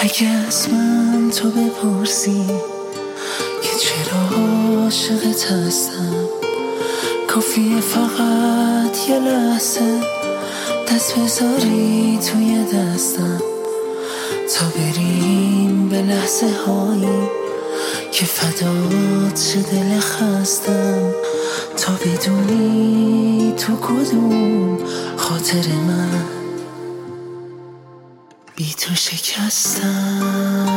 اگه از من تو بپرسی که چرا عاشقت هستم، کافیه فقط یه لحظه دست بذاری توی دستم تا بریم به لحظه هایی که فدات شه دل خستم، تا بدونی تو کدوم خاطر من بی تو شکستم.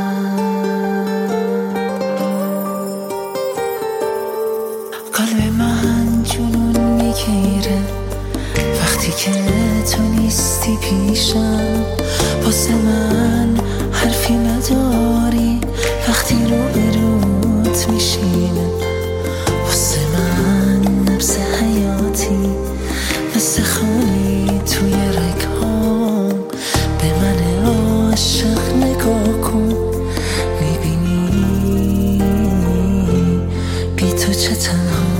قلب من جنون میگیره وقتی که تو نیستی پیشم، واسه من حرفی نداری وقتی روبروت میشینه، واسه من نبض حیاتی مثل خالی توی رگهام، به من عاشق نگاه کن میبینی بی تو چه تنها.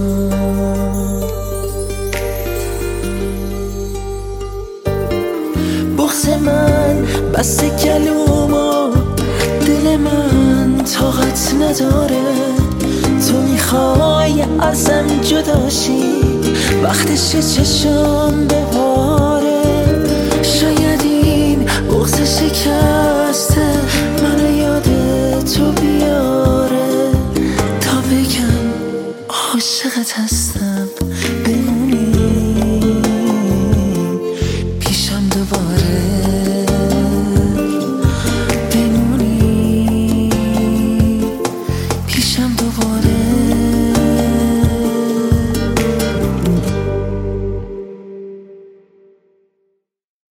بغض من بس گلومو دل من طاقت نداره، تو میخوای ازم جداشی وقتش چشم بباره، شاید این بغض شکسته منو یاد تو بیاره تا بگم عاشقت هستم